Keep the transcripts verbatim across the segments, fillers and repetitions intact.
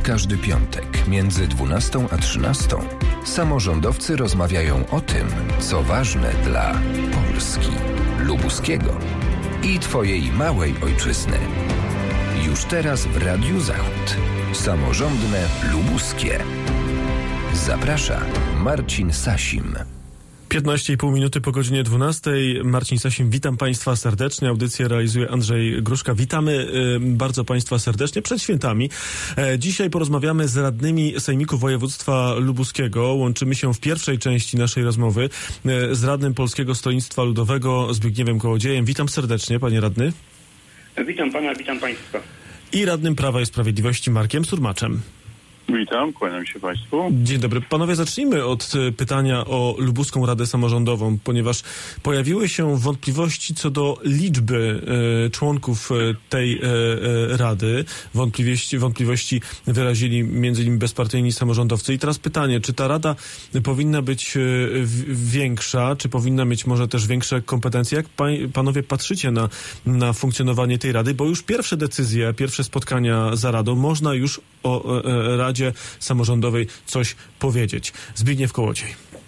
każdy piątek między dwunastą a trzynastą samorządowcy rozmawiają o tym, co ważne dla Polski, lubuskiego i Twojej małej ojczyzny. Już teraz w Radiu Zachód. Samorządne lubuskie. Zaprasza Marcin Sasim. piętnaście i pół minuty po godzinie dwunastej. Marcin Sasim, witam Państwa serdecznie. Audycję realizuje Andrzej Gruszka. Witamy y, bardzo Państwa serdecznie przed świętami. E, dzisiaj porozmawiamy z radnymi Sejmiku Województwa Lubuskiego. Łączymy się w pierwszej części naszej rozmowy y, z radnym Polskiego Stronnictwa Ludowego Zbigniewem Kołodziejem. Witam serdecznie, panie radny. Witam pana, witam państwa. I radnym Prawa i Sprawiedliwości Markiem Surmaczem. Witam, kłaniam się Państwu. Dzień dobry. Panowie, zacznijmy od pytania o Lubuską Radę Samorządową, ponieważ pojawiły się wątpliwości co do liczby e, członków tej e, e, Rady. Wątpliwości, wątpliwości wyrazili między innymi bezpartyjni samorządowcy. I teraz pytanie, czy ta Rada powinna być e, w, większa, czy powinna mieć może też większe kompetencje? Jak pa, panowie patrzycie na, na funkcjonowanie tej Rady? Bo już pierwsze decyzje, pierwsze spotkania za Radą, można już o e, Radzie Samorządowej coś powiedzieć. Zbigniew Kołodziej.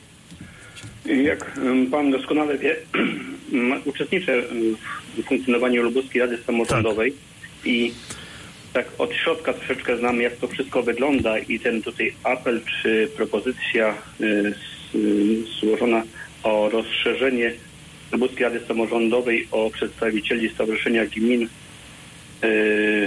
Jak pan doskonale wie, uczestniczę w funkcjonowaniu Lubuskiej Rady Samorządowej tak. I tak od środka troszeczkę znam, jak to wszystko wygląda i ten tutaj apel czy propozycja y, złożona o rozszerzenie Lubuskiej Rady Samorządowej o przedstawicieli Stowarzyszenia Gmin y,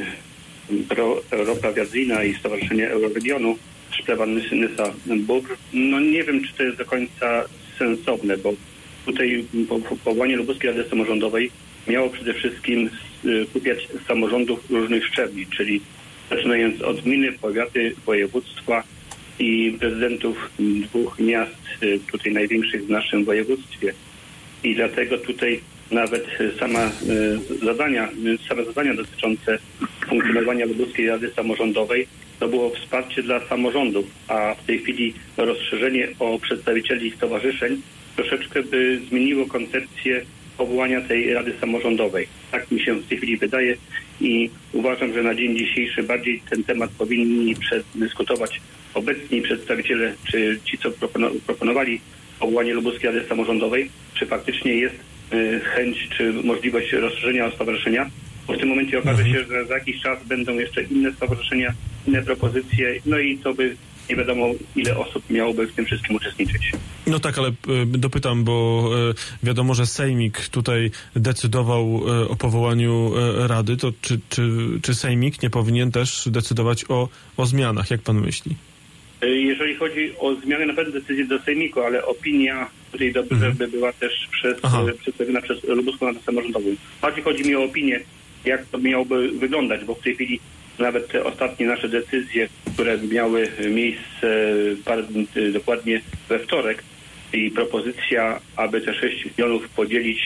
Europa Wiadrina i Stowarzyszenie Euroregionu Szplewan Nysa Bóbr. No nie wiem, czy to jest do końca sensowne, bo tutaj powołanie Lubuskiej Rady Samorządowej miało przede wszystkim skupiać samorządów różnych szczebli, czyli zaczynając od gminy, powiaty, województwa i prezydentów dwóch miast, tutaj największych w naszym województwie. I dlatego tutaj nawet sama zadania, same zadania dotyczące funkcjonowania Lubuskiej Rady Samorządowej to było wsparcie dla samorządów, a w tej chwili rozszerzenie o przedstawicieli stowarzyszeń troszeczkę by zmieniło koncepcję powołania tej Rady Samorządowej. Tak mi się w tej chwili wydaje i uważam, że na dzień dzisiejszy bardziej ten temat powinni przedyskutować obecni przedstawiciele, czy ci, co proponowali powołanie Lubuskiej Rady Samorządowej, czy faktycznie jest chęć czy możliwość rozszerzenia stowarzyszenia, bo w tym momencie okaże się, że za jakiś czas będą jeszcze inne stowarzyszenia, inne propozycje, no i to by nie wiadomo, ile osób miałoby w tym wszystkim uczestniczyć. No tak, ale dopytam, bo wiadomo, że Sejmik tutaj decydował o powołaniu Rady, to czy, czy, czy Sejmik nie powinien też decydować o, o zmianach, jak pan myśli? Jeżeli chodzi o zmianę, na pewno decyzję do Sejmiku, ale opinia tutaj dobrze mhm. by była też przez, przedstawiona przez Lubuską Radę Samorządową. Bardziej chodzi mi o opinię, jak to miałoby wyglądać, bo w tej chwili nawet te ostatnie nasze decyzje, które miały miejsce parę dni, dokładnie we wtorek i propozycja, aby te sześć milionów podzielić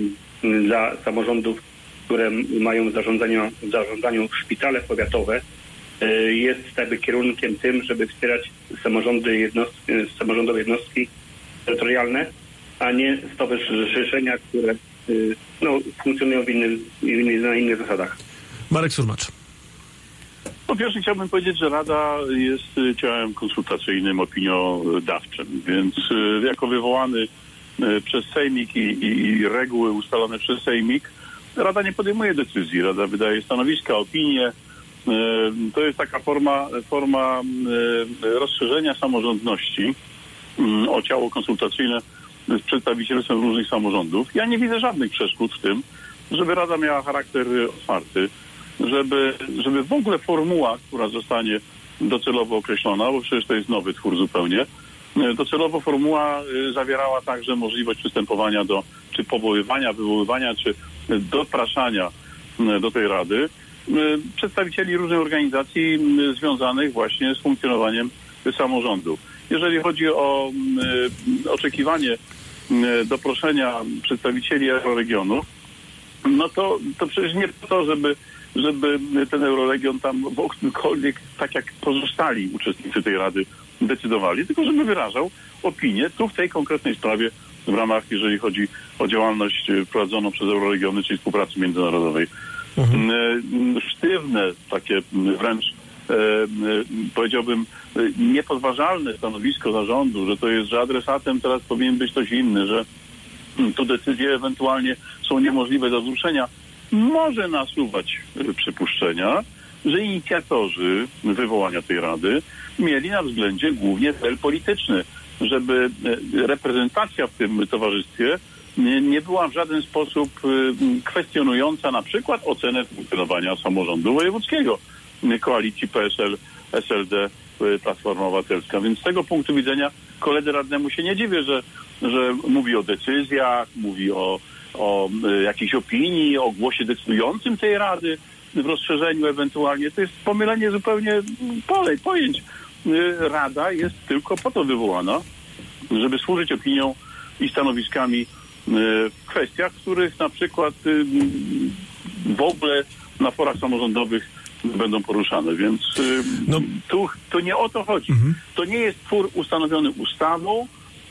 dla samorządów, które mają w zarządzaniu, w zarządzaniu szpitale powiatowe, jest jakby kierunkiem tym, żeby wspierać samorządy jednostki, samorządowe jednostki terytorialne, a nie stowarzyszenia, które no, funkcjonują w innych, w innych, na innych zasadach. Marek Surmacz. Po pierwsze chciałbym powiedzieć, że Rada jest ciałem konsultacyjnym, opiniodawczym, więc jako wywołany przez Sejmik i, i, i reguły ustalone przez Sejmik, Rada nie podejmuje decyzji. Rada wydaje stanowiska, opinie. To jest taka forma, forma rozszerzenia samorządności o ciało konsultacyjne z przedstawicielstwem różnych samorządów. Ja nie widzę żadnych przeszkód w tym, żeby Rada miała charakter otwarty, żeby, żeby w ogóle formuła, która zostanie docelowo określona, bo przecież to jest nowy twór zupełnie, docelowo formuła zawierała także możliwość przystępowania do, czy powoływania, wywoływania, czy dopraszania do tej Rady przedstawicieli różnych organizacji związanych właśnie z funkcjonowaniem samorządu. Jeżeli chodzi o oczekiwanie doproszenia przedstawicieli euroregionu, no to, to przecież nie po to, żeby, żeby ten euroregion tam w okimkolwiek, tak jak pozostali uczestnicy tej Rady decydowali, tylko żeby wyrażał opinię tu w tej konkretnej sprawie w ramach, jeżeli chodzi o działalność prowadzoną przez euroregiony, czyli współpracy międzynarodowej. Mhm. Sztywne, takie wręcz e, e, powiedziałbym, e, niepodważalne stanowisko zarządu, że to jest, że adresatem teraz powinien być ktoś inny, że hmm, tu decyzje ewentualnie są niemożliwe do wzruszenia, może nasuwać e, przypuszczenia, że inicjatorzy wywołania tej rady mieli na względzie głównie cel polityczny, żeby reprezentacja w tym towarzystwie nie, nie była w żaden sposób kwestionująca na przykład ocenę funkcjonowania samorządu wojewódzkiego, koalicji P S L, S L D, Platforma Obywatelska. Więc z tego punktu widzenia koledze radnemu się nie dziwię, że, że mówi o decyzjach, mówi o, o jakiejś opinii, o głosie decydującym tej rady, w rozszerzeniu ewentualnie. To jest pomylenie zupełnie polej, pojęć. Rada jest tylko po to wywołana, żeby służyć opinią i stanowiskami w kwestiach, których na przykład w ogóle na forach samorządowych będą poruszane. Więc no. tu, tu nie o to chodzi. Mhm. To nie jest twór ustanowiony ustawą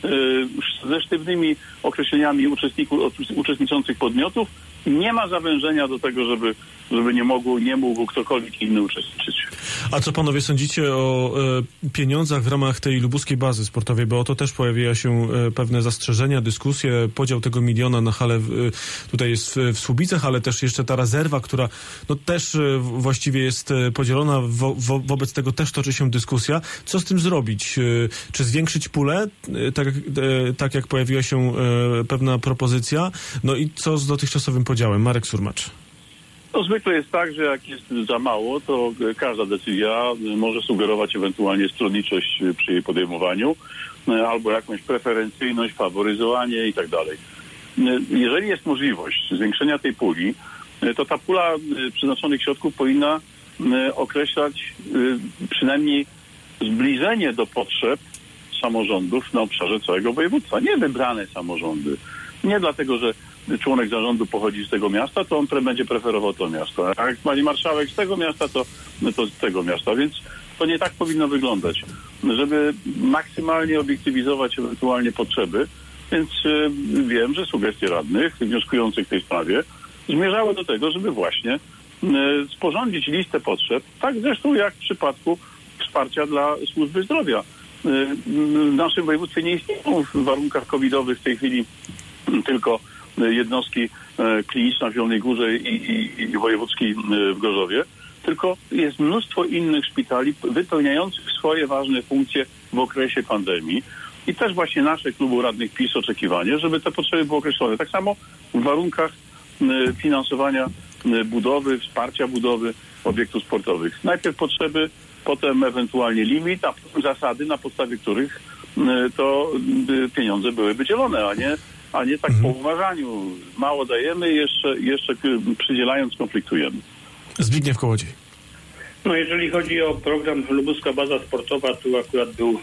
ze sztywnymi określeniami uczestników, uczestniczących podmiotów. Nie ma zawężenia do tego, żeby, żeby nie mógł, nie mógł ktokolwiek inny uczestniczyć. A co panowie sądzicie o e, pieniądzach w ramach tej lubuskiej bazy sportowej? Bo o to też pojawiają się e, pewne zastrzeżenia, dyskusje, podział tego miliona na halę w, e, tutaj jest w, w Słubicach, ale też jeszcze ta rezerwa, która no też e, właściwie jest e, podzielona, wo, wo, wobec tego też toczy się dyskusja. Co z tym zrobić? E, czy zwiększyć pulę, e, tak, e, tak jak pojawiła się e, pewna propozycja? No i co z dotychczasowym podziałem? Marek Surmacz. No zwykle jest tak, że jak jest za mało, to każda decyzja może sugerować ewentualnie stronniczość przy jej podejmowaniu albo jakąś preferencyjność, faworyzowanie i tak dalej. Jeżeli jest możliwość zwiększenia tej puli, to ta pula przeznaczonych środków powinna określać przynajmniej zbliżenie do potrzeb samorządów na obszarze całego województwa. Nie wybrane samorządy. Nie dlatego, że członek zarządu pochodzi z tego miasta, to on pre- będzie preferował to miasto. A jak pani marszałek z tego miasta, to, to z tego miasta. Więc to nie tak powinno wyglądać. Żeby maksymalnie obiektywizować ewentualnie potrzeby, więc y, wiem, że sugestie radnych wnioskujących w tej sprawie zmierzały do tego, żeby właśnie y, sporządzić listę potrzeb, tak zresztą jak w przypadku wsparcia dla służby zdrowia. Y, w naszym województwie nie istnieją w warunkach covidowych w tej chwili tylko jednostki kliniczna w Zielonej Górze i, i, i wojewódzki w Gorzowie, tylko jest mnóstwo innych szpitali wypełniających swoje ważne funkcje w okresie pandemii. I też właśnie nasze klubu radnych PiS oczekiwanie, żeby te potrzeby były określone. Tak samo w warunkach finansowania budowy, wsparcia budowy obiektów sportowych. Najpierw potrzeby, potem ewentualnie limit, a potem zasady, na podstawie których to pieniądze byłyby dzielone, a nie a nie tak mhm. po uważaniu. Mało dajemy, jeszcze, jeszcze przydzielając konfliktujemy. Zbigniew Kołodziej. No jeżeli chodzi o program Lubuska Baza Sportowa, tu akurat był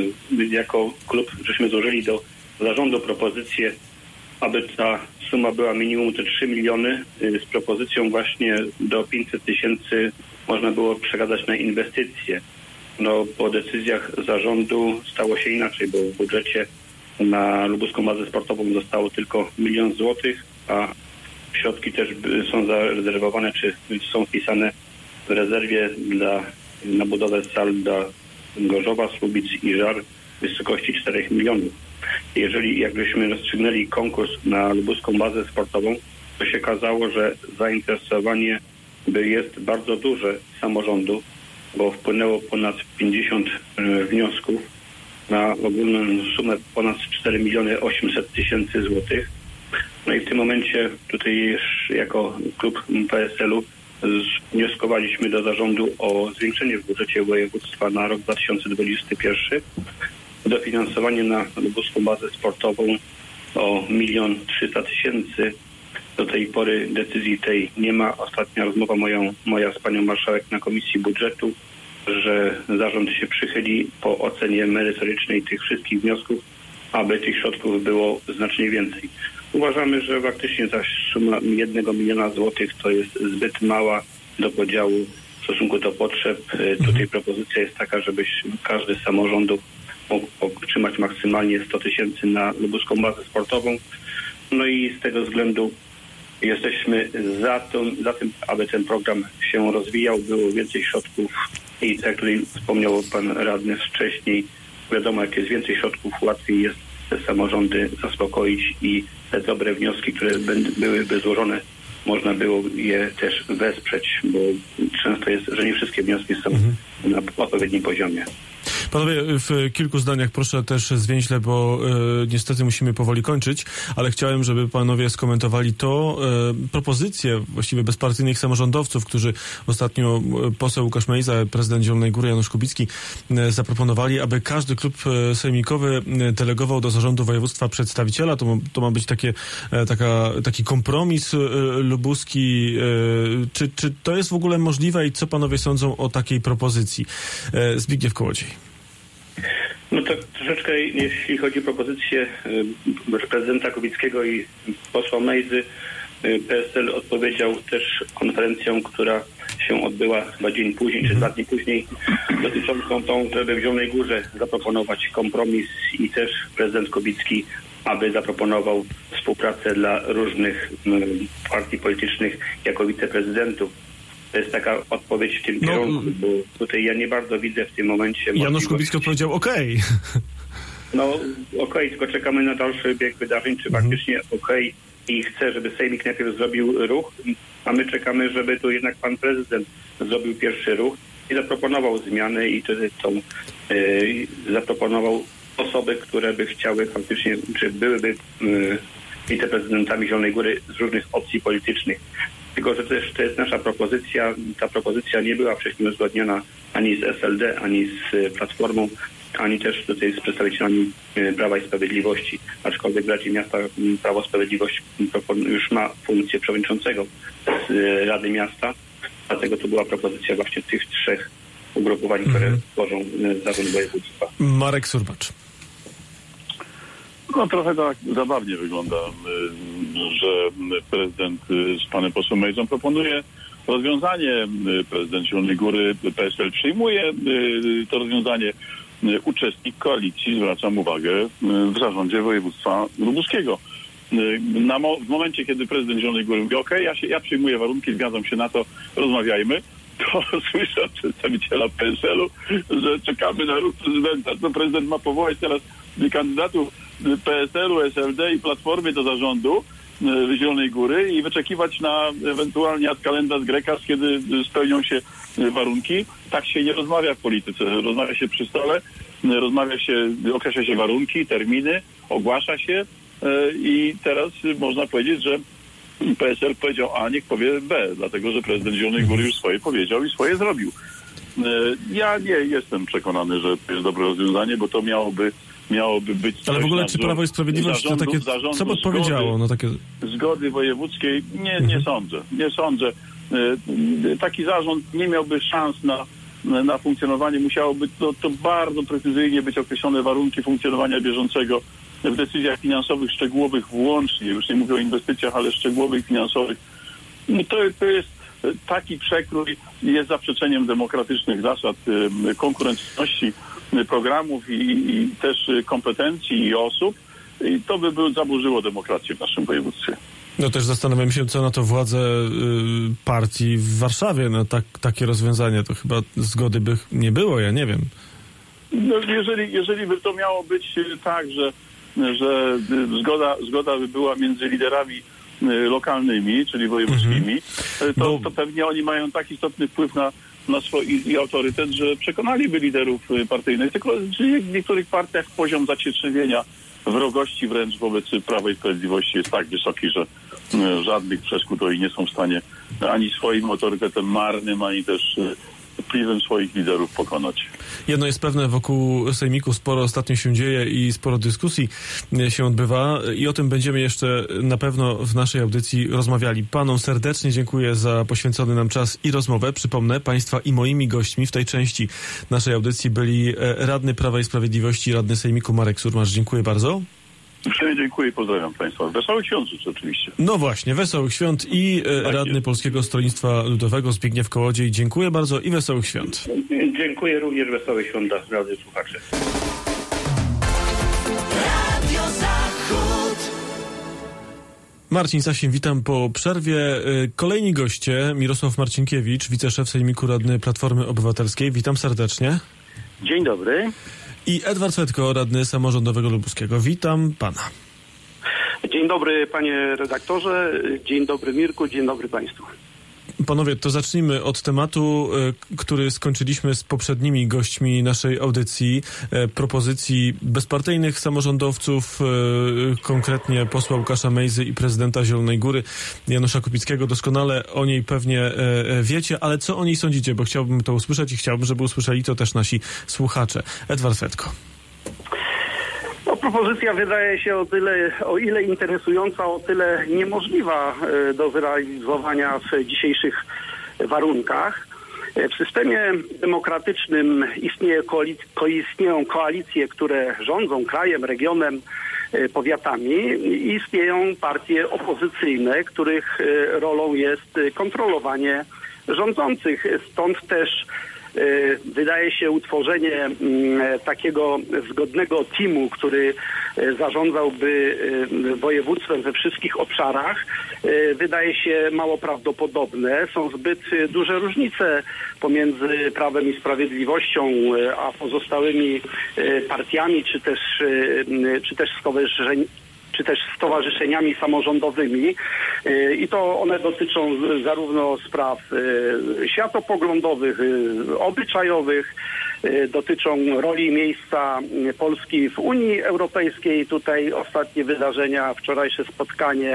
jako klub, żeśmy złożyli do zarządu propozycję, aby ta suma była minimum te trzy miliony z propozycją właśnie do pięćset tysięcy można było przekazać na inwestycje. No po decyzjach zarządu stało się inaczej, bo w budżecie na lubuską bazę sportową zostało tylko milion złotych, a środki też są zarezerwowane, czy są wpisane w rezerwie dla, na budowę sal dla Gorzowa, Słubic i Żar w wysokości czterech milionów. Jeżeli jakbyśmy rozstrzygnęli konkurs na lubuską bazę sportową, to się okazało, że zainteresowanie jest bardzo duże samorządu, bo wpłynęło ponad pięćdziesiąt wniosków na ogólną sumę ponad cztery miliony osiemset tysięcy złotych. No i w tym momencie tutaj jako klub P S L u wnioskowaliśmy do zarządu o zwiększenie w budżecie województwa na rok dwa tysiące dwudziesty pierwszy. Dofinansowanie na lubuską bazę sportową o milion trzysta tysięcy. Do tej pory decyzji tej nie ma. Ostatnia rozmowa moją, moja z panią marszałek na komisji budżetu, że zarząd się przychyli po ocenie merytorycznej tych wszystkich wniosków, aby tych środków było znacznie więcej. Uważamy, że faktycznie ta suma jednego miliona złotych to jest zbyt mała do podziału w stosunku do potrzeb. Tutaj propozycja jest taka, żeby każdy z samorządów mógł otrzymać maksymalnie sto tysięcy na lubuską bazę sportową. No i z tego względu jesteśmy za tym, za tym, aby ten program się rozwijał, było więcej środków I tak jak tutaj wspomniał pan radny wcześniej, wiadomo, jak jest więcej środków, łatwiej jest te samorządy zaspokoić i te dobre wnioski, które byłyby złożone, można było je też wesprzeć, bo często jest, że nie wszystkie wnioski są mhm. na odpowiednim poziomie. Panowie, w kilku zdaniach proszę też zwięźle, bo e, niestety musimy powoli kończyć, ale chciałem, żeby panowie skomentowali to e, propozycję właściwie bezpartyjnych samorządowców, którzy ostatnio e, poseł Łukasz Mejza, prezydent Zielonej Góry Janusz Kubicki e, zaproponowali, aby każdy klub e, sejmikowy e, delegował do zarządu województwa przedstawiciela. To, to ma być takie, e, taka, taki kompromis e, lubuski. E, czy, czy to jest w ogóle możliwe i co panowie sądzą o takiej propozycji? E, Zbigniew Kołodziej. No tak troszeczkę, jeśli chodzi o propozycję y, prezydenta Kubickiego i posła Mejzy, y, P S L odpowiedział też konferencją, która się odbyła chyba dzień później, czy dwa dni później, dotyczącą tą, żeby w Zielonej Górze zaproponować kompromis i też prezydent Kubicki, aby zaproponował współpracę dla różnych y, partii politycznych jako wiceprezydentów. To jest taka odpowiedź w tym no, kierunku, bo tutaj ja nie bardzo widzę w tym momencie... Janusz Kubicki odpowiedział okej. Okay. No okej, okay, tylko czekamy na dalszy bieg wydarzeń, czy mhm. faktycznie okej okay i chce, żeby Sejmik najpierw zrobił ruch, a my czekamy, żeby tu jednak pan prezydent zrobił pierwszy ruch i zaproponował zmiany i wtedy tą yy, zaproponował osoby, które by chciały faktycznie, czy byłyby yy, wiceprezydentami Zielonej Góry z różnych opcji politycznych. Tylko, że też to jest nasza propozycja. Ta propozycja nie była wcześniej uzgodniona ani z S L D, ani z Platformą, ani też tutaj z przedstawicielami Prawa i Sprawiedliwości. Aczkolwiek w Radzie Miasta Prawo i Sprawiedliwość już ma funkcję przewodniczącego z Rady Miasta. Dlatego to była propozycja właśnie tych trzech ugrupowań, które mm. tworzą zarząd województwa. Marek Surbacz. No trochę tak zabawnie wygląda, że prezydent z panem posłem Mejzą proponuje rozwiązanie. Prezydent Zielonej Góry, P S L przyjmuje to rozwiązanie. Uczestnik koalicji, zwracam uwagę, w zarządzie województwa lubuskiego. Na mo- w momencie, kiedy prezydent Zielonej Góry mówi, okej, ja, się, ja przyjmuję warunki, zgadzam się na to, rozmawiajmy, to słyszę od przedstawiciela P S L-u, że czekamy na ruch prezydenta. To prezydent ma powołać teraz kandydatów P S L-u, S L D i Platformy do zarządu Zielonej Góry i wyczekiwać na ewentualnie ad kalendas graecas, kiedy spełnią się warunki. Tak się nie rozmawia w polityce. Rozmawia się przy stole, rozmawia się, określa się warunki, terminy, ogłasza się i teraz można powiedzieć, że P S L powiedział A, niech powie B, dlatego że prezydent Zielonej Góry już swoje powiedział i swoje zrobił. Ja nie jestem przekonany, że to jest dobre rozwiązanie, bo to miałoby miałoby być... Ale w ogóle czy Prawo i Sprawiedliwość zarządu, to takie... Zarządu, co by odpowiedziało? No takie... Zgody wojewódzkiej nie, nie mhm. sądzę. Nie sądzę. Taki zarząd nie miałby szans na, na funkcjonowanie. Musiałoby to, to bardzo precyzyjnie być określone warunki funkcjonowania bieżącego w decyzjach finansowych szczegółowych włącznie. Już nie mówię o inwestycjach, ale szczegółowych finansowych. To, to jest taki przekrój, jest zaprzeczeniem demokratycznych zasad konkurencyjności programów i, i też kompetencji i osób i to by było, zaburzyło demokrację w naszym województwie. No też zastanawiam się, co na to władze y, partii w Warszawie na tak, takie rozwiązanie. To chyba zgody by nie było, ja nie wiem. No, jeżeli, jeżeli by to miało być tak, że, że zgoda, zgoda by była między liderami lokalnymi, czyli wojewódzkimi, mm-hmm. to, Bo... to pewnie oni mają tak istotny wpływ na na swój i autorytet, że przekonaliby liderów partyjnych. Tylko w niektórych partiach poziom zacietrzewienia, wrogości wręcz wobec Prawa i Sprawiedliwości jest tak wysoki, że żadnych przeszkód oni nie są w stanie ani swoim autorytetem marnym, ani też wpływem swoich liderów pokonać. Jedno jest pewne, wokół sejmiku sporo ostatnio się dzieje i sporo dyskusji się odbywa i o tym będziemy jeszcze na pewno w naszej audycji rozmawiali. Panom serdecznie dziękuję za poświęcony nam czas i rozmowę. Przypomnę, państwa i moimi gośćmi w tej części naszej audycji byli radny Prawa i Sprawiedliwości, radny sejmiku Marek Surmacz. Dziękuję bardzo. Uprzejmie dziękuję i pozdrawiam państwa. Wesołych świąt życzę oczywiście. No właśnie, wesołych świąt i tak radny jest. Polskiego Stronnictwa Ludowego Zbigniew Kołodziej. Dziękuję bardzo i wesołych świąt. Dziękuję również, wesołych świąt dla rady słuchaczy. Marcin Sasin, witam po przerwie. Kolejni goście, Mirosław Marcinkiewicz, wiceszef Sejmiku Radny Platformy Obywatelskiej. Witam serdecznie. Dzień dobry. I Edward Fetko, radny samorządowego Lubuskiego. Witam pana. Dzień dobry, panie redaktorze. Dzień dobry, Mirku. Dzień dobry państwu. Panowie, to zacznijmy od tematu, który skończyliśmy z poprzednimi gośćmi naszej audycji, propozycji bezpartyjnych samorządowców, konkretnie posła Łukasza Mejzy i prezydenta Zielonej Góry Janusza Kubickiego. Doskonale o niej pewnie wiecie, ale co o niej sądzicie? Bo chciałbym to usłyszeć i chciałbym, żeby usłyszeli to też nasi słuchacze. Edward Fetko. No, propozycja wydaje się o tyle, o ile interesująca, o tyle niemożliwa do zrealizowania w dzisiejszych warunkach. W systemie demokratycznym istnieje koalic- istnieją koalicje, które rządzą krajem, regionem, powiatami i istnieją partie opozycyjne, których rolą jest kontrolowanie rządzących. Stąd też wydaje się utworzenie takiego zgodnego teamu, który zarządzałby województwem we wszystkich obszarach, wydaje się mało prawdopodobne. Są zbyt duże różnice pomiędzy Prawem i Sprawiedliwością a pozostałymi partiami, czy też, czy też stowarzyszeniami. czy też stowarzyszeniami samorządowymi i to one dotyczą zarówno spraw światopoglądowych, obyczajowych, dotyczą roli i miejsca Polski w Unii Europejskiej. Tutaj ostatnie wydarzenia, wczorajsze spotkanie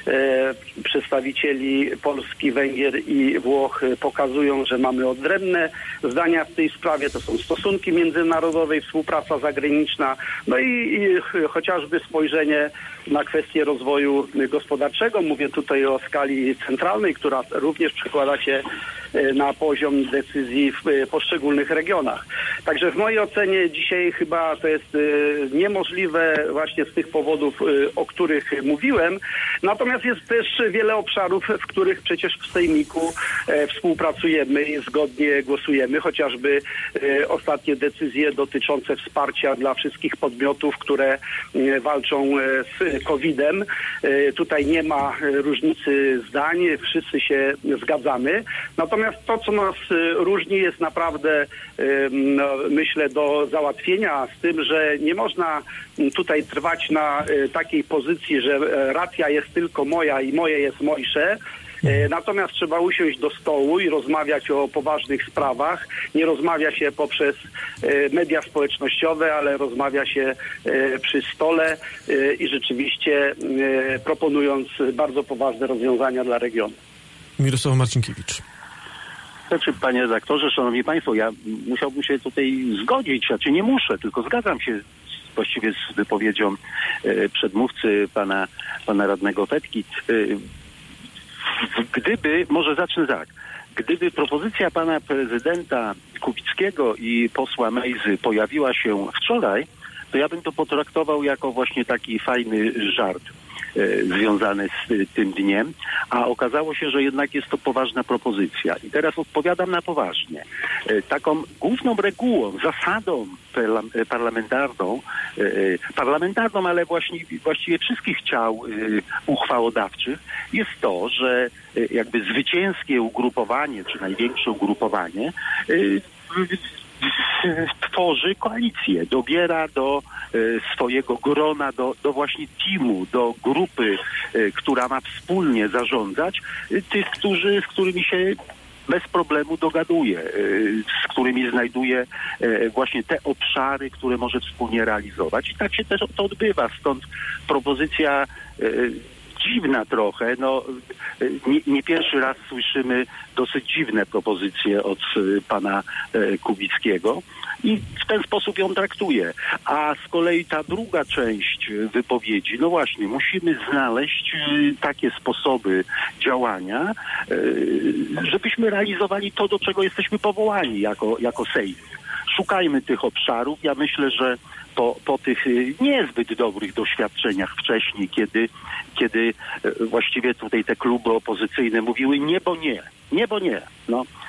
przedstawicieli Polski, Węgier i Włoch pokazują, że mamy odrębne zdania w tej sprawie. To są stosunki międzynarodowe, współpraca zagraniczna, no i, i chociażby spojrzenie na kwestię rozwoju gospodarczego. Mówię tutaj o skali centralnej, która również przekłada się na poziom decyzji w poszczególnych regionach. Także w mojej ocenie dzisiaj chyba to jest niemożliwe właśnie z tych powodów, o których mówiłem. Natomiast jest też wiele obszarów, w których przecież w Sejmiku współpracujemy i zgodnie głosujemy. Chociażby ostatnie decyzje dotyczące wsparcia dla wszystkich podmiotów, które walczą z kowidem. Tutaj nie ma różnicy zdań, wszyscy się zgadzamy. Natomiast to, co nas różni, jest naprawdę, no, myślę, do załatwienia z tym, że nie można tutaj trwać na takiej pozycji, że racja jest tylko moja i moje jest mojsze. Natomiast trzeba usiąść do stołu i rozmawiać o poważnych sprawach. Nie rozmawia się poprzez media społecznościowe, ale rozmawia się przy stole i rzeczywiście proponując bardzo poważne rozwiązania dla regionu. Mirosław Marcinkiewicz. Znaczy, panie redaktorze, szanowni państwo, ja musiałbym się tutaj zgodzić, znaczy nie muszę, tylko zgadzam się właściwie z wypowiedzią e, przedmówcy pana, pana radnego Fetki. E, gdyby, może zacznę tak, gdyby propozycja pana prezydenta Kubickiego i posła Mejzy pojawiła się wczoraj, to ja bym to potraktował jako właśnie taki fajny żart e, związany z tym dniem, a okazało się, że jednak jest to poważna propozycja. I teraz odpowiadam na poważnie. E, taką główną regułą, zasadą perla- parlamentarną, e, parlamentarną, ale właśnie, właściwie wszystkich ciał e, uchwałodawczych jest to, że e, jakby zwycięskie ugrupowanie, czy największe ugrupowanie e, tworzy koalicję, dobiera do e, swojego grona, do, do właśnie teamu, do grupy, e, która ma wspólnie zarządzać, e, tych, którzy, z którymi się bez problemu dogaduje, e, z którymi znajduje e, właśnie te obszary, które może wspólnie realizować. I tak się też to odbywa, stąd propozycja e, dziwna trochę, no nie, nie pierwszy raz słyszymy dosyć dziwne propozycje od y, pana y, Kubickiego i w ten sposób ją traktuję. A z kolei ta druga część wypowiedzi, no właśnie, musimy znaleźć y, takie sposoby działania, y, żebyśmy realizowali to, do czego jesteśmy powołani jako, jako Sejm. Szukajmy tych obszarów. Ja myślę, że po, po tych niezbyt dobrych doświadczeniach wcześniej, kiedy, kiedy właściwie tutaj te kluby opozycyjne mówiły nie, bo nie, nie, bo nie. No,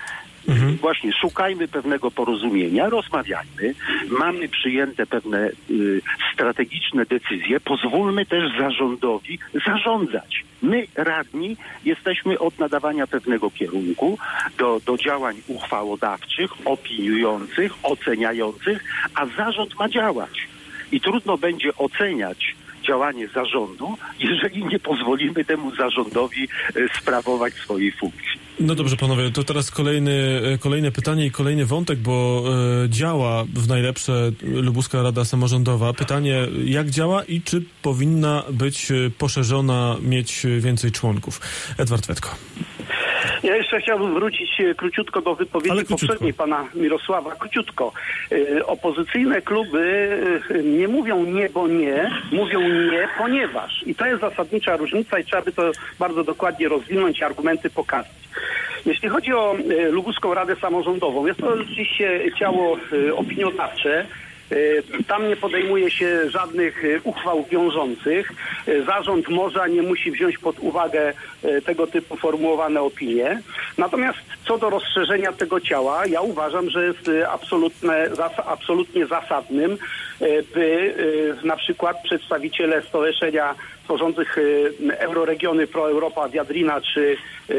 Mhm. Właśnie szukajmy pewnego porozumienia, rozmawiajmy, mamy przyjęte pewne y, strategiczne decyzje, pozwólmy też zarządowi zarządzać. My, radni, jesteśmy od nadawania pewnego kierunku do, do działań uchwałodawczych, opiniujących, oceniających, a zarząd ma działać. I trudno będzie oceniać działanie zarządu, jeżeli nie pozwolimy temu zarządowi sprawować swojej funkcji. No dobrze, panowie, to teraz kolejny, kolejne pytanie i kolejny wątek, bo e, działa w najlepsze Lubuska Rada Samorządowa. Pytanie, jak działa i czy powinna być poszerzona, mieć więcej członków? Edward Wetko. Ja jeszcze chciałbym wrócić króciutko do wypowiedzi poprzedniej pana Mirosława. Króciutko. E, opozycyjne kluby nie mówią nie, bo nie, mówią nie, ponieważ. I to jest zasadnicza różnica i trzeba by to bardzo dokładnie rozwinąć i argumenty pokazać. Jeśli chodzi o e, Lubuską Radę Samorządową, jest to oczywiście ciało e, opiniodawcze. Tam nie podejmuje się żadnych uchwał wiążących. Zarząd może, a nie musi wziąć pod uwagę tego typu formułowane opinie. Natomiast co do rozszerzenia tego ciała, ja uważam, że jest absolutne, absolutnie zasadnym, by na przykład przedstawiciele stowarzyszenia tworzących euroregiony ProEuropa Wiadrina czy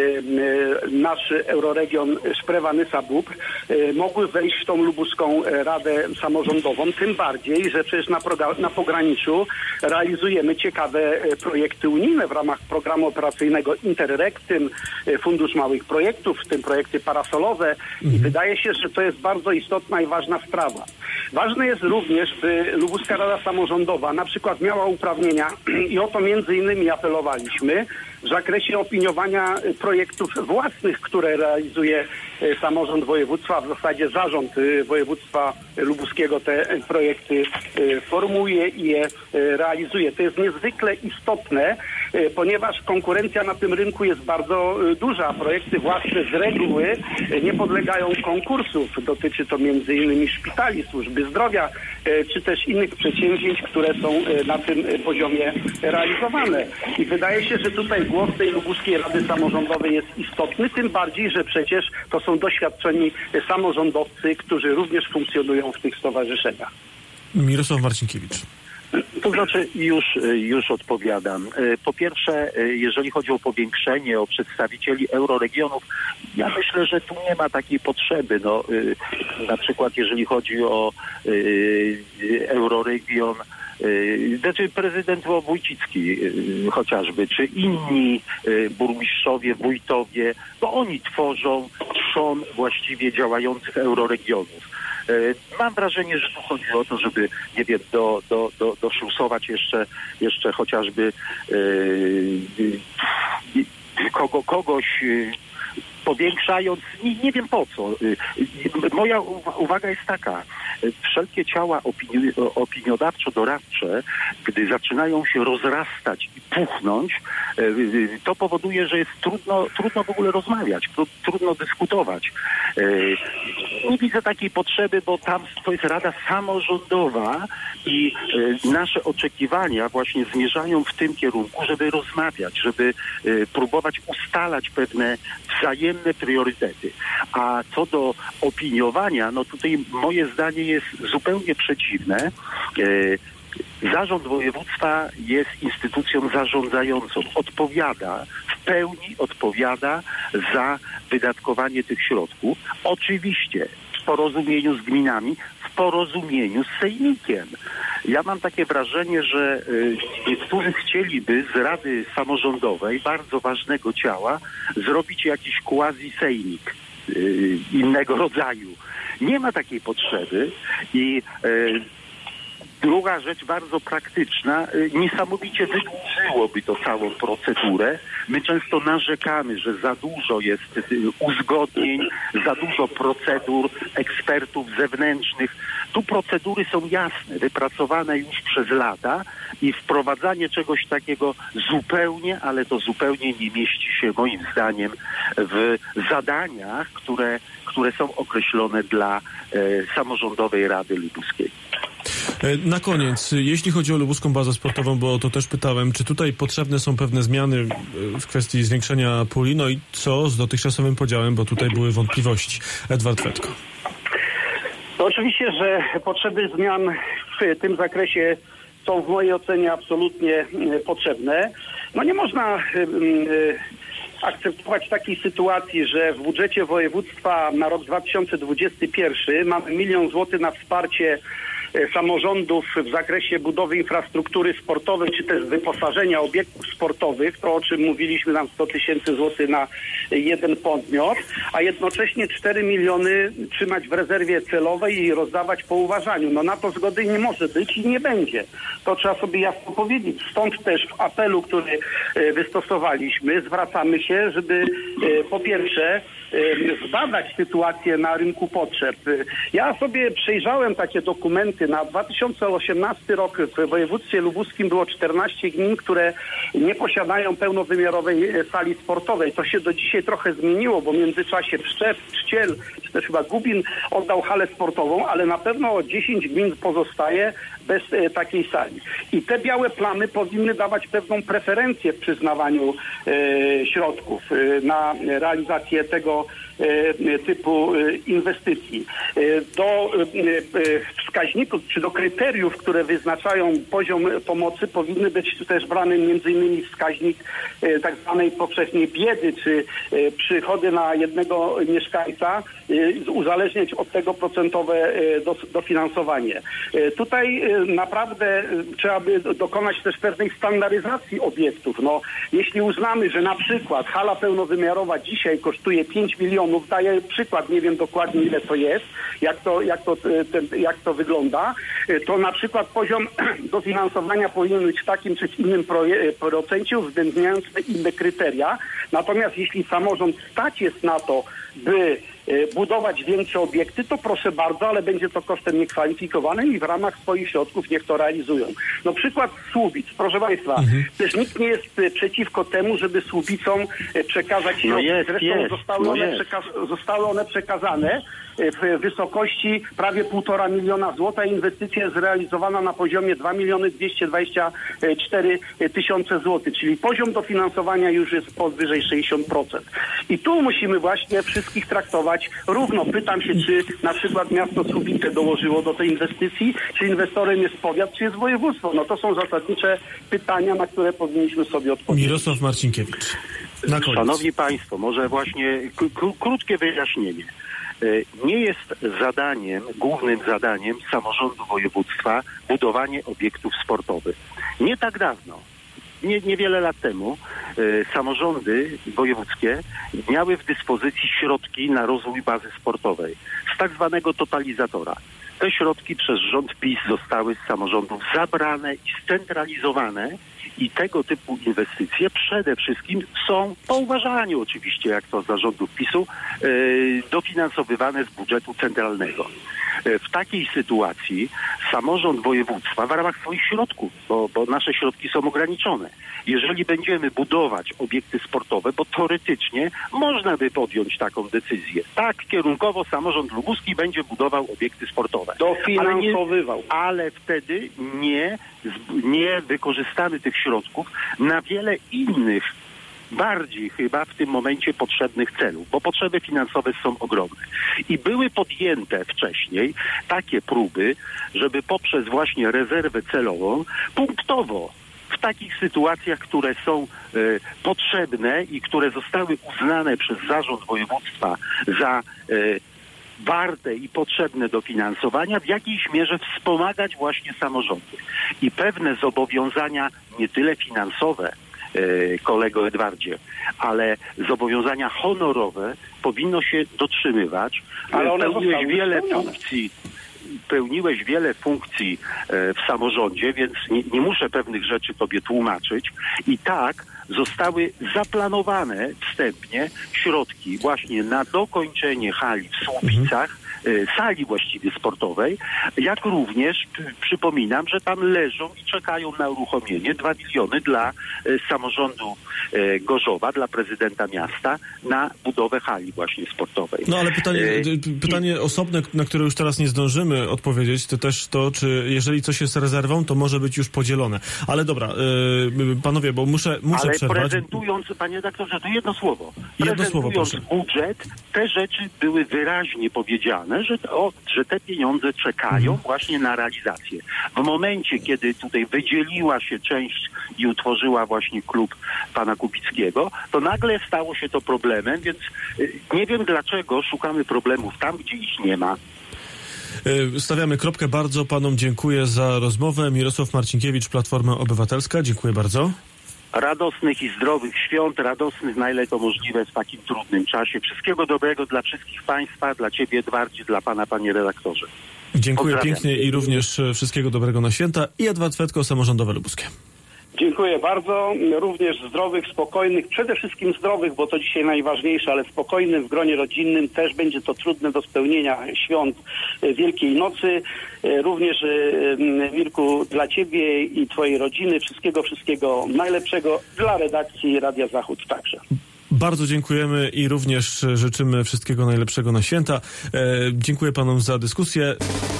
nasz euroregion Szprewa Nysa Bóbr mogły wejść w tą Lubuską Radę Samorządową. Tym bardziej, że przecież na, proga- na pograniczu realizujemy ciekawe projekty unijne w ramach programu operacyjnego Interreg, w tym Fundusz Małych Projektów, w tym projekty parasolowe. I wydaje się, że to jest bardzo istotna i ważna sprawa. Ważne jest również, by Lubuska Rada Samorządowa na przykład miała uprawnienia i o to między innymi apelowaliśmy w zakresie opiniowania projektów własnych, które realizuje samorząd województwa, w zasadzie zarząd województwa lubuskiego te projekty formułuje i je realizuje. To jest niezwykle istotne, ponieważ konkurencja na tym rynku jest bardzo duża. Projekty własne z reguły nie podlegają konkursów. Dotyczy to między innymi szpitali, służby zdrowia, czy też innych przedsięwzięć, które są na tym poziomie realizowane. I wydaje się, że tutaj głos tej Lubuskiej Rady Samorządowej jest istotny, tym bardziej, że przecież to są doświadczeni samorządowcy, którzy również funkcjonują w tych stowarzyszeniach. Mirosław Marcinkiewicz. To znaczy już, już odpowiadam. Po pierwsze, jeżeli chodzi o powiększenie, o przedstawicieli euroregionów, ja myślę, że tu nie ma takiej potrzeby. No, na przykład jeżeli chodzi o euroregion, znaczy prezydent Wójcicki chociażby, czy inni burmistrzowie, wójtowie, bo oni tworzą trzon właściwie działających euroregionów. Mam wrażenie, że tu chodzi o to, żeby, nie wiem, do, do, do, doszlusować jeszcze, jeszcze chociażby yy, kogo, kogoś, yy, powiększając, nie, nie wiem po co. Moja uwaga jest taka, wszelkie ciała opini- opiniodawczo-doradcze, gdy zaczynają się rozrastać i puchnąć, to powoduje, że jest trudno, trudno w ogóle rozmawiać, trudno dyskutować. Nie widzę takiej potrzeby, bo tam to jest Rada Samorządowa i nasze oczekiwania właśnie zmierzają w tym kierunku, żeby rozmawiać, żeby próbować ustalać pewne wzajemne priorytety. A co do opiniowania, no tutaj moje zdanie jest zupełnie przeciwne. Zarząd województwa jest instytucją zarządzającą. Odpowiada, w pełni odpowiada za wydatkowanie tych środków. Oczywiście w porozumieniu z gminami, w porozumieniu z sejmikiem. Ja mam takie wrażenie, że y, niektórzy chcieliby z Rady Samorządowej, bardzo ważnego ciała, zrobić jakiś quasi-sejmik y, innego rodzaju. Nie ma takiej potrzeby i y, druga rzecz bardzo praktyczna, niesamowicie wydłużyłoby to całą procedurę. My często narzekamy, że za dużo jest uzgodnień, za dużo procedur ekspertów zewnętrznych. Tu procedury są jasne, wypracowane już przez lata i wprowadzanie czegoś takiego zupełnie, ale to zupełnie nie mieści się moim zdaniem w zadaniach, które, które są określone dla e, samorządowej Rady Lubuskiej. Na koniec, jeśli chodzi o lubuską bazę sportową, bo o to też pytałem, czy tutaj potrzebne są pewne zmiany w kwestii zwiększenia puli, no i co z dotychczasowym podziałem, bo tutaj były wątpliwości. Edward Fetko. To oczywiście, że potrzeby zmian w tym zakresie są w mojej ocenie absolutnie potrzebne. No nie można akceptować takiej sytuacji, że w budżecie województwa na rok dwa tysiące dwudziesty pierwszy mamy milion złotych na wsparcie samorządów w zakresie budowy infrastruktury sportowej, czy też wyposażenia obiektów sportowych, to o czym mówiliśmy, nam sto tysięcy złotych na jeden podmiot, a jednocześnie cztery miliony trzymać w rezerwie celowej i rozdawać po uważaniu. No na to zgody nie może być i nie będzie. To trzeba sobie jasno powiedzieć. Stąd też w apelu, który wystosowaliśmy, zwracamy się, żeby po pierwsze zbadać sytuację na rynku potrzeb. Ja sobie przejrzałem takie dokumenty. Na dwa tysiące osiemnasty rok w województwie lubuskim było czternaście gmin, które nie posiadają pełnowymiarowej sali sportowej. To się do dzisiaj trochę zmieniło, bo w międzyczasie Pszczep, Czciel, czy też chyba Gubin oddał halę sportową, ale na pewno dziesięć gmin pozostaje bez e, takiej sali. I te białe plamy powinny dawać pewną preferencję w przyznawaniu e, środków e, na realizację tego e, typu e, inwestycji. E, do e, wskaźników, czy do kryteriów, które wyznaczają poziom pomocy, powinny być też brany między innymi wskaźnik e, tak zwanej powszechnej biedy, czy e, przychody na jednego mieszkańca, e, uzależniać od tego procentowe e, do, dofinansowanie. E, tutaj e, naprawdę trzeba by dokonać też pewnej standaryzacji obiektów. No, jeśli uznamy, że na przykład hala pełnowymiarowa dzisiaj kosztuje pięć milionów, daję przykład, nie wiem dokładnie ile to jest, jak to, jak to, ten, jak to wygląda, to na przykład poziom dofinansowania powinien być w takim czy w innym proje, procencie, uwzględniając inne kryteria. Natomiast jeśli samorząd stać jest na to, by budować większe obiekty, to proszę bardzo, ale będzie to kosztem niekwalifikowanym i w ramach swoich środków niech to realizują. No przykład Słubic, proszę Państwa, mhm. też nikt nie jest przeciwko temu, żeby Słubicom przekazać środki. No jest, Zresztą jest, zostały, no one jest. przekaz- zostały one przekazane w wysokości prawie półtora miliona złota. Inwestycja jest zrealizowana na poziomie dwa miliony dwieście dwadzieścia cztery tysiące złotych, czyli poziom dofinansowania już jest powyżej sześćdziesiąt procent. I tu musimy właśnie wszystkich traktować równo. Pytam się, czy na przykład miasto Słubice dołożyło do tej inwestycji, czy inwestorem jest powiat, czy jest województwo. No to są zasadnicze pytania, na które powinniśmy sobie odpowiedzieć. Mirosław Marcinkiewicz. Na koniec. Szanowni Państwo, może właśnie k- k- krótkie wyjaśnienie. Nie jest zadaniem, głównym zadaniem samorządu województwa budowanie obiektów sportowych. Nie tak dawno, nie, niewiele lat temu y, samorządy wojewódzkie miały w dyspozycji środki na rozwój bazy sportowej z tak zwanego totalizatora. Te środki przez rząd PiS zostały z samorządów zabrane i scentralizowane i tego typu inwestycje przede wszystkim są po uważaniu oczywiście, jak to z zarządów PiSu, yy, dofinansowywane z budżetu centralnego. Yy, w takiej sytuacji samorząd województwa w ramach swoich środków, bo, bo nasze środki są ograniczone, jeżeli będziemy budować obiekty sportowe, bo teoretycznie można by podjąć taką decyzję. Tak, kierunkowo samorząd lubuski będzie budował obiekty sportowe. Dofinansowywał. Ale, nie, ale wtedy nie, nie wykorzystamy tych środków na wiele innych, bardziej chyba w tym momencie potrzebnych celów, bo potrzeby finansowe są ogromne. I były podjęte wcześniej takie próby, żeby poprzez właśnie rezerwę celową punktowo w takich sytuacjach, które są e, potrzebne i które zostały uznane przez zarząd województwa za e, warte i potrzebne do finansowania, w jakiejś mierze wspomagać właśnie samorządy. I pewne zobowiązania, nie tyle finansowe, e, kolego Edwardzie, ale zobowiązania honorowe powinno się dotrzymywać. Ale one pełniłeś wiele spełnione. funkcji pełniłeś wiele funkcji e, w samorządzie, więc nie, nie muszę pewnych rzeczy tobie tłumaczyć. I tak zostały zaplanowane wstępnie środki właśnie na dokończenie hali w Słubicach sali właściwie sportowej, jak również przypominam, że tam leżą i czekają na uruchomienie dwa miliony dla samorządu Gorzowa, dla prezydenta miasta na budowę hali właśnie sportowej. No ale pytanie, pytanie osobne, na które już teraz nie zdążymy odpowiedzieć, to też to, czy jeżeli coś jest rezerwą, to może być już podzielone. Ale dobra, yy, panowie, bo muszę, muszę ale przerwać. prezentując, panie redaktorze, to jedno słowo. Jedno słowo, prezentując budżet, te rzeczy były wyraźnie powiedziane, że, o, że te pieniądze czekają mhm. właśnie na realizację. W momencie, kiedy tutaj wydzieliła się część i utworzyła właśnie klub pana Kubickiego, to nagle stało się to problemem, więc yy, nie wiem dlaczego szukamy problemów tam, gdzie ich nie ma. Stawiamy kropkę. Bardzo panom dziękuję za rozmowę. Mirosław Marcinkiewicz, Platforma Obywatelska. Dziękuję bardzo. Radosnych i zdrowych świąt, radosnych na ile to możliwe w takim trudnym czasie. Wszystkiego dobrego dla wszystkich państwa, dla ciebie, Edwardzie, dla pana, panie redaktorze. Dziękuję pięknie i również wszystkiego dobrego na święta. I Edward Fetko, Samorządowe Lubuskie. Dziękuję bardzo. Również zdrowych, spokojnych, przede wszystkim zdrowych, bo to dzisiaj najważniejsze, ale spokojnym w gronie rodzinnym. Też będzie to trudne do spełnienia świąt Wielkiej Nocy. Również, Mirku, dla ciebie i twojej rodziny wszystkiego, wszystkiego najlepszego. Dla redakcji Radia Zachód także. Bardzo dziękujemy i również życzymy wszystkiego najlepszego na święta. E, dziękuję panom za dyskusję.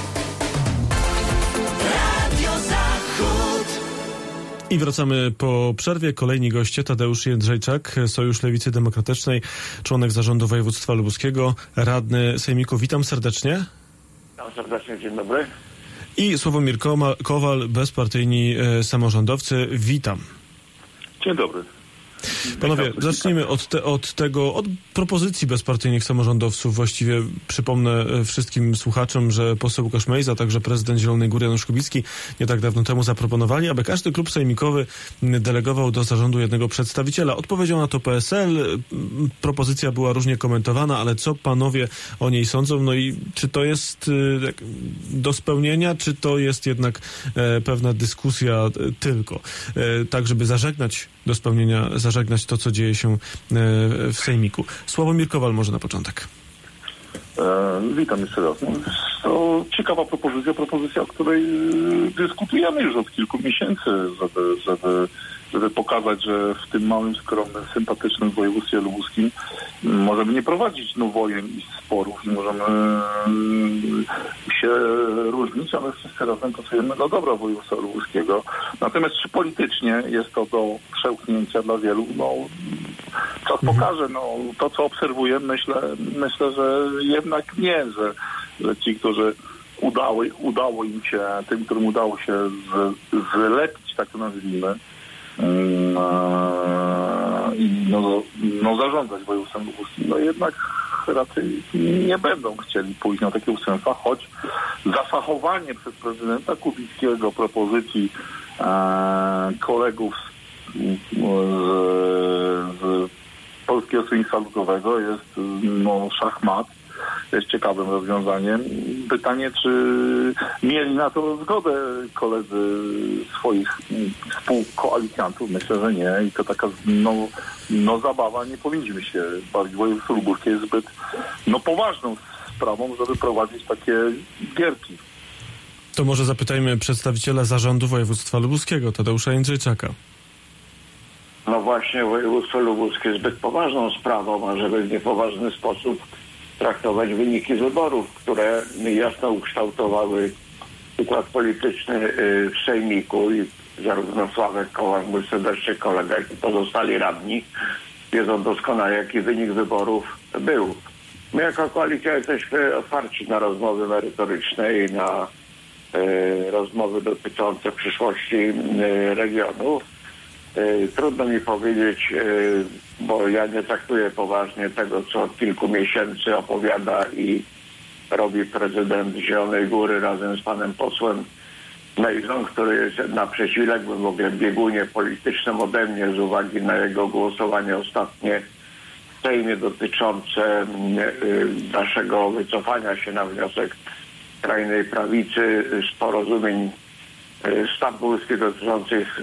I wracamy po przerwie. Kolejni goście: Tadeusz Jędrzejczak, Sojusz Lewicy Demokratycznej, członek zarządu województwa lubuskiego, radny sejmiku. Witam serdecznie. Witam serdecznie, dzień dobry. I Sławomir Kowal, bezpartyjni samorządowcy. Witam. Dzień dobry. Panowie, zacznijmy od, te, od tego, od propozycji bezpartyjnych samorządowców. Właściwie przypomnę wszystkim słuchaczom, że poseł Łukasz Mejza, a także prezydent Zielonej Góry Janusz Kubicki nie tak dawno temu zaproponowali, aby każdy klub sejmikowy delegował do zarządu jednego przedstawiciela. Odpowiedział na to P S L. Propozycja była różnie komentowana, ale co panowie o niej sądzą? No i czy to jest do spełnienia, czy to jest jednak pewna dyskusja tylko, tak żeby zażegnać do spełnienia, zażegnać to, co dzieje się w sejmiku. Sławomir Kowal może na początek. E, witam jeszcze raz. No, to ciekawa propozycja, propozycja, o której dyskutujemy już od kilku miesięcy, żeby, żeby, żeby pokazać, że w tym małym, skromnym, sympatycznym województwie lubuskim możemy nie prowadzić no, wojen i sporów i możemy się różnić, ale wszyscy razem pracujemy dla dobra województwa lubuskiego. Natomiast czy politycznie jest to do przełknięcia dla wielu? No, czas pokaże. No, to, co obserwujemy, myślę, myślę, że jednak nie, że, że ci, którzy udały, udało im się, tym, którym udało się z, zlepić, tak to nazwijmy, i no, no zarządzać województwem lubuskim, no jednak raczej nie będą chcieli pójść na takie ustępstwa, choć zafachowanie przez prezydenta Kubickiego propozycji e, kolegów z, z Polskiego Stronnictwa Ludowego jest no, szachmat. Jest ciekawym rozwiązaniem. Pytanie, czy mieli na to zgodę koledzy swoich współkoalicjantów? Myślę, że nie. I to taka no, no zabawa. Nie powinniśmy się bawić. Województwo lubuskie jest zbyt no, poważną sprawą, żeby prowadzić takie gierki. To może zapytajmy przedstawiciela zarządu województwa lubuskiego, Tadeusza Jędrzejczaka. No właśnie, województwo lubuskie jest zbyt poważną sprawą, ażeby w niepoważny sposób traktować wyniki wyborów, które jasno ukształtowały układ polityczny w sejmiku i zarówno Sławek Kowal, mój serdeczny kolega, jak i pozostali radni wiedzą doskonale, jaki wynik wyborów był. My jako koalicja jesteśmy otwarci na rozmowy merytoryczne i na y, rozmowy dotyczące przyszłości y, regionu. Trudno mi powiedzieć, bo ja nie traktuję poważnie tego, co od kilku miesięcy opowiada i robi prezydent Zielonej Góry razem z panem posłem Mejzą, który jest na przeciwległym w ogóle biegunie politycznym ode mnie z uwagi na jego głosowanie ostatnie w Sejmie dotyczące naszego wycofania się na wniosek skrajnej prawicy z porozumień stambulskich dotyczących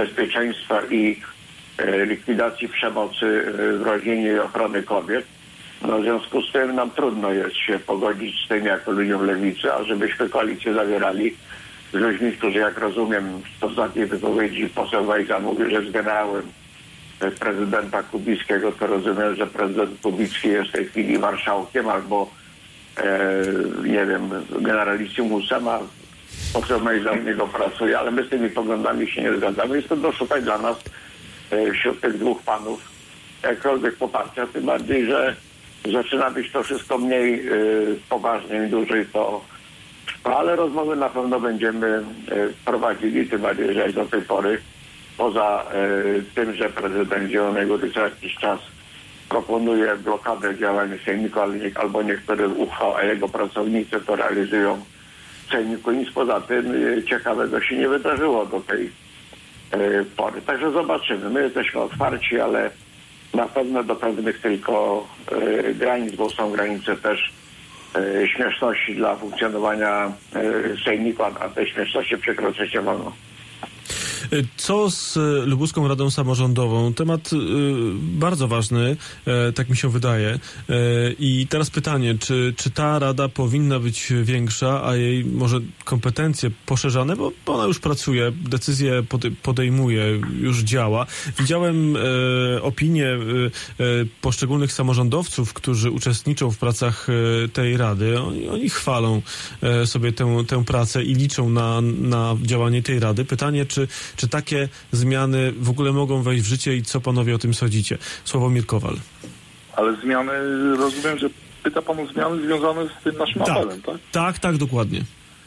bezpieczeństwa i e, likwidacji przemocy w rodzinie i ochrony kobiet. No w związku z tym nam trudno jest się pogodzić z tym jako ludziom lewicy, a żebyśmy koalicję zawierali z ludźmi, którzy, jak rozumiem z ostatniej wypowiedzi poseł Wajza mówił, że z generałem prezydenta Kubickiego, to rozumiem, że prezydent Kubicki jest w tej chwili marszałkiem albo e, nie wiem, generalissimousem, a poseł Mejza u niego pracuje, ale my z tymi poglądami się nie zgadzamy. Jest to do szukać dla nas e, wśród tych dwóch panów jakkolwiek poparcia, tym bardziej, że zaczyna być to wszystko mniej e, poważnie, im dłużej to trwa, ale rozmowy na pewno będziemy e, prowadzili, tym bardziej, że jak do tej pory poza e, tym, że prezydent Zielonego co jakiś czas proponuje blokadę działania sejmiku albo niektórych uchwał, a jego pracownicy to realizują w sejmiku. Nic poza tym e, ciekawego się nie wydarzyło do tej e, pory. Także zobaczymy. My jesteśmy otwarci, ale na pewno do pewnych tylko e, granic, bo są granice też e, śmieszności dla funkcjonowania e, sejmiku, a tej śmieszności przekroczyć nie wolno. Co z Lubuską Radą Samorządową? Temat y, bardzo ważny, e, tak mi się wydaje. E, I teraz pytanie, czy, czy ta rada powinna być większa, a jej może kompetencje poszerzane, bo ona już pracuje, decyzje podejmuje, już działa. Widziałem e, opinie e, poszczególnych samorządowców, którzy uczestniczą w pracach e, tej rady. Oni, oni chwalą e, sobie tę, tę pracę i liczą na, na działanie tej rady. Pytanie, czy Czy takie zmiany w ogóle mogą wejść w życie i co panowie o tym sądzicie? Sławomir Kowal. Ale zmiany, rozumiem, że pyta pan o zmiany związane z tym naszym tak, apelem, tak? Tak, tak, dokładnie.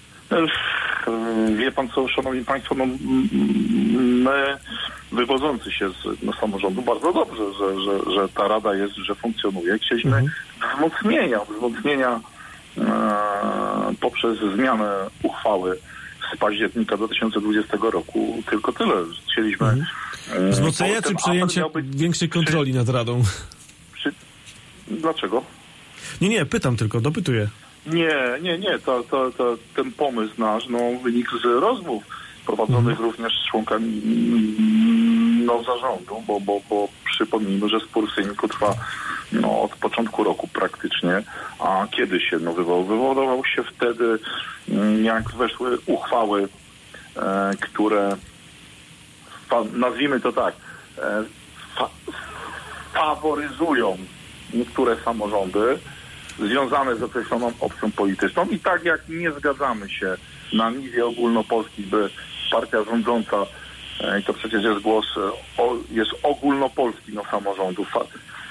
Wie pan co, szanowni państwo, no, my wywodzący się z no, samorządu bardzo dobrze, że, że, że ta rada jest, że funkcjonuje. Chcieliśmy mhm. wzmocnienia, wzmocnienia e, poprzez zmianę uchwały z października dwa tysiące dwudziestego roku. Tylko tyle. Chcieliśmy... Mhm. Wzmocnienia czy przejęcie większej kontroli przy, nad Radą? Przy, dlaczego? Nie, nie, pytam tylko, dopytuję. Nie, nie, nie. To, to, to, ten pomysł nasz no, wynikł z rozmów prowadzonych mhm. również z członkami no, zarządu, bo, bo, bo przypomnijmy, że spór w sejmiku trwa no, od początku roku praktycznie, a kiedy się no, wywołał? Wywoływał się wtedy, jak weszły uchwały, e, które fa, nazwijmy to tak, e, fa, faworyzują niektóre samorządy związane z określoną opcją polityczną i tak jak nie zgadzamy się na niwie ogólnopolskiej, by partia rządząca, e, i to przecież jest głos, o, jest ogólnopolski no, samorządów, fa,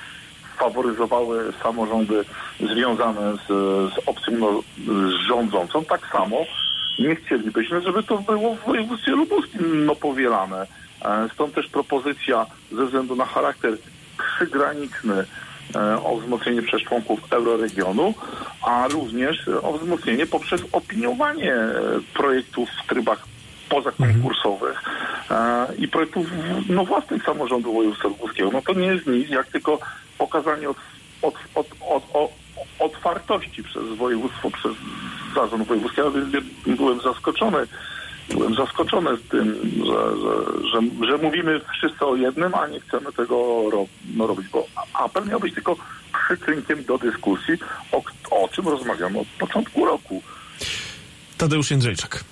faworyzowały samorządy związane z, z opcją no, rządzącą, tak samo nie chcielibyśmy, żeby to było w województwie lubuskim no, powielane. Stąd też propozycja ze względu na charakter przygraniczny o wzmocnienie przez członków euroregionu, a również o wzmocnienie poprzez opiniowanie projektów w trybach pozakonkursowych mhm. i projektów no, własnych samorządów województwa lubuskiego. No to nie jest nic, jak tylko pokazanie od, od, od, od, od, otwartości przez województwo, przez zarząd wojewódzki. Ja byłem zaskoczony, byłem zaskoczony z tym, że, że, że, że mówimy wszyscy o jednym, a nie chcemy tego ro, no, robić, bo apel miał być tylko przyczynkiem do dyskusji, o, o czym rozmawiamy od początku roku. Tadeusz Jędrzejczak.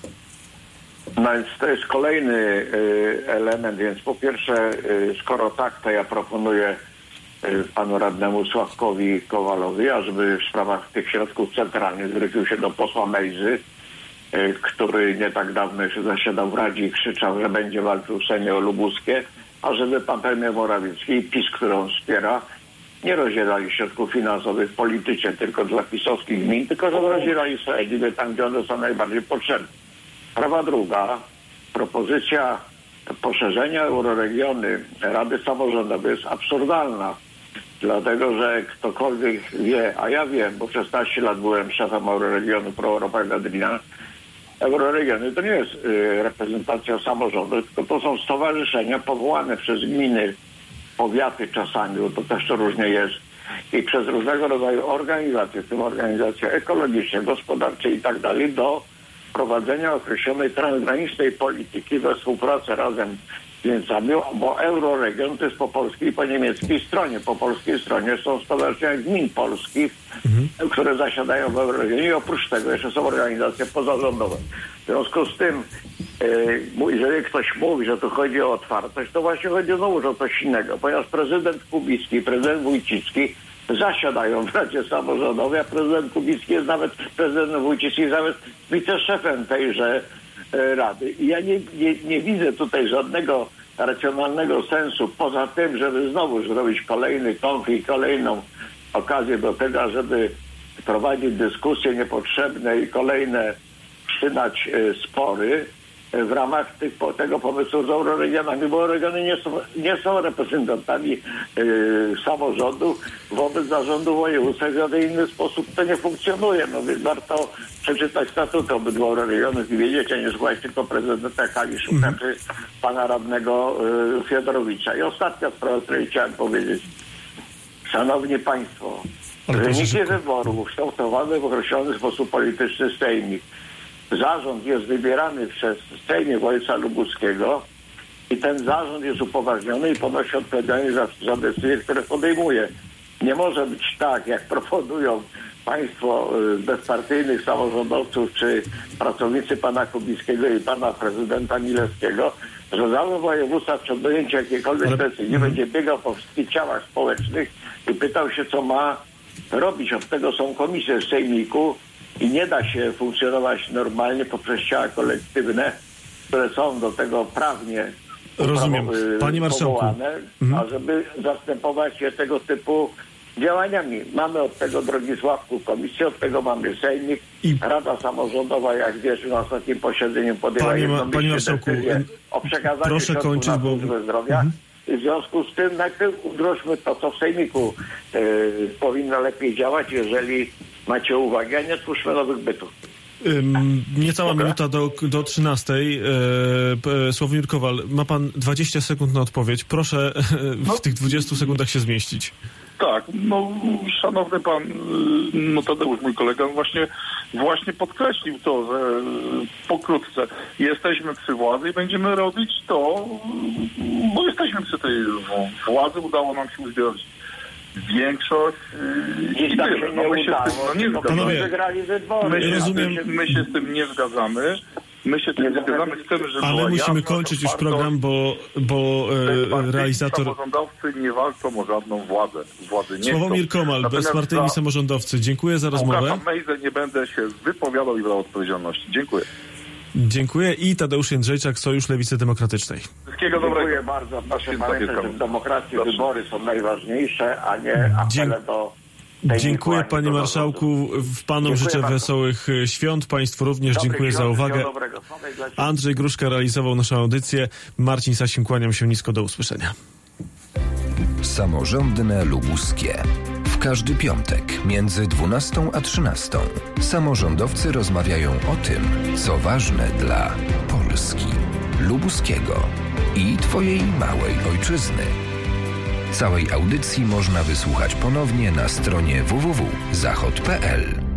No więc to jest kolejny y, element, więc po pierwsze, y, skoro tak, to ja proponuję y, panu radnemu Sławkowi Kowalowi, ażeby w sprawach tych środków centralnych zwrócił się do posła Mejzy, y, który nie tak dawno jeszcze zasiadał w Radzie i krzyczał, że będzie walczył w Sejmie o lubuskie, ażeby pan premier Morawiecki i PiS, którą wspiera, nie rozdzielali środków finansowych w polityce tylko dla pisowskich gmin, tylko że rozdzielali sprawiedliwie tam, gdzie one są najbardziej potrzebne. Sprawa druga, propozycja poszerzenia euroregiony Rady Samorządowej jest absurdalna, dlatego że ktokolwiek wie, a ja wiem, bo przez szesnaście lat byłem szefem euroregionu Pro Europa Gadrina, euroregiony to nie jest y, reprezentacja samorządu, tylko to są stowarzyszenia powołane przez gminy, powiaty czasami, bo to też to różnie jest, i przez różnego rodzaju organizacje, w tym organizacje ekologiczne, gospodarcze i tak dalej, do prowadzenia określonej transgranicznej polityki we współpracy razem Więc, bo Euroregion to jest po polskiej i po niemieckiej stronie. Po polskiej stronie są stowarzyszenia gmin polskich, mhm. które zasiadają w Euroregionie i oprócz tego jeszcze są organizacje pozarządowe. W związku z tym, e, jeżeli ktoś mówi, że tu chodzi o otwartość, to właśnie chodzi znowu o coś innego, ponieważ prezydent Kubicki i prezydent Wójcicki zasiadają w Radzie Samorządowej, a prezydent Kubicki jest nawet, prezydent Wójcicki jest nawet wiceszefem tejże Rady. I ja nie, nie, nie widzę tutaj żadnego racjonalnego sensu, poza tym, żeby znowu zrobić kolejny konflikt, kolejną okazję do tego, żeby prowadzić dyskusje niepotrzebne i kolejne wszczynać spory w ramach tych, tego pomysłu z euroregionami, bo regiony nie są, nie są reprezentantami yy, samorządów wobec zarządu województwa, w żaden inny sposób to nie funkcjonuje. No więc warto przeczytać statuty obydwu euroregionów i wiedzieć, a nie słuchać tylko prezydenta Kaliszuka mm. czy pana radnego yy, Fiodorowicza. I ostatnia sprawa, o której chciałem powiedzieć. Szanowni Państwo, wyniki wyborów kształtowane w określony sposób polityczny sejmik. Zarząd jest wybierany przez Sejmie województwa lubuskiego i ten zarząd jest upoważniony i ponosi odpowiedzialność za, za decyzje, które podejmuje. Nie może być tak, jak proponują państwo bezpartyjnych samorządowców czy pracownicy pana Kubickiego i pana prezydenta Milewskiego, że zarząd województwa przed podjęciem jakiejkolwiek decyzji nie będzie biegał po wszystkich ciałach społecznych i pytał się, co ma robić. Od tego są komisje w sejmiku i nie da się funkcjonować normalnie poprzez ciała kolektywne, które są do tego prawnie Rozumiem. Panie marszałku. powołane, mhm. a żeby zastępować się tego typu działaniami. Mamy od tego, drogi Sławku, komisję, od tego mamy sejmik, I... Rada Samorządowa, jak wiesz, na ostatnim posiedzeniu podjęła jednomyślnie decyzję o przekazaniu proszę środków kończyć, na bo... służbę zdrowia. Mhm. W związku z tym najpierw udrożmy to, co w sejmiku yy, powinno lepiej działać, jeżeli macie uwagę, a nie twórzmy nowych bytów. Um, niecała Dobra. minuta do, do trzynastej. E, Sławomir Kowal, ma pan dwadzieścia sekund na odpowiedź. Proszę w no. tych dwudziestu sekundach się zmieścić. Tak, no szanowny pan no Tadeusz, mój kolega, właśnie, właśnie podkreślił to, że pokrótce jesteśmy przy władzy i będziemy robić to, bo jesteśmy przy tej władzy, udało nam się uzbierać większość i tak się nie no, my się udało. z tym nie zgadzamy. My się, rozumiem. my, my się z tym nie zgadzamy. My się tym nie zgadzamy. Chcemy, żeby Ale musimy kończyć już program, bo, bo e, realizator... Samorządowcy nie walczą o żadną władzę. Władzy nie Sławomir Komal, bezpartyjni za... samorządowcy. Dziękuję za rozmowę. Mejzę nie będę się wypowiadał i brał odpowiedzialności. Dziękuję. Dziękuję. I Tadeusz Jędrzejczak, Sojusz Lewicy Demokratycznej. Wszystkiego dobrego. Dziękuję bardzo. Proszę pamiętać, że w demokracji Proszę. wybory są najważniejsze, a nie apele do... Dziękuję panie marszałku, panom Dziękuję życzę bardzo. wesołych świąt, państwu również Dobry dziękuję świąt, za uwagę. Andrzej Gruszka realizował naszą audycję, Marcin Sasin, kłaniam się nisko, do usłyszenia. Samorządne Lubuskie. W każdy piątek między dwunastą a trzynastą samorządowcy rozmawiają o tym, co ważne dla Polski, lubuskiego i twojej małej ojczyzny. Całej audycji można wysłuchać ponownie na stronie w w w kropka zachod kropka p l.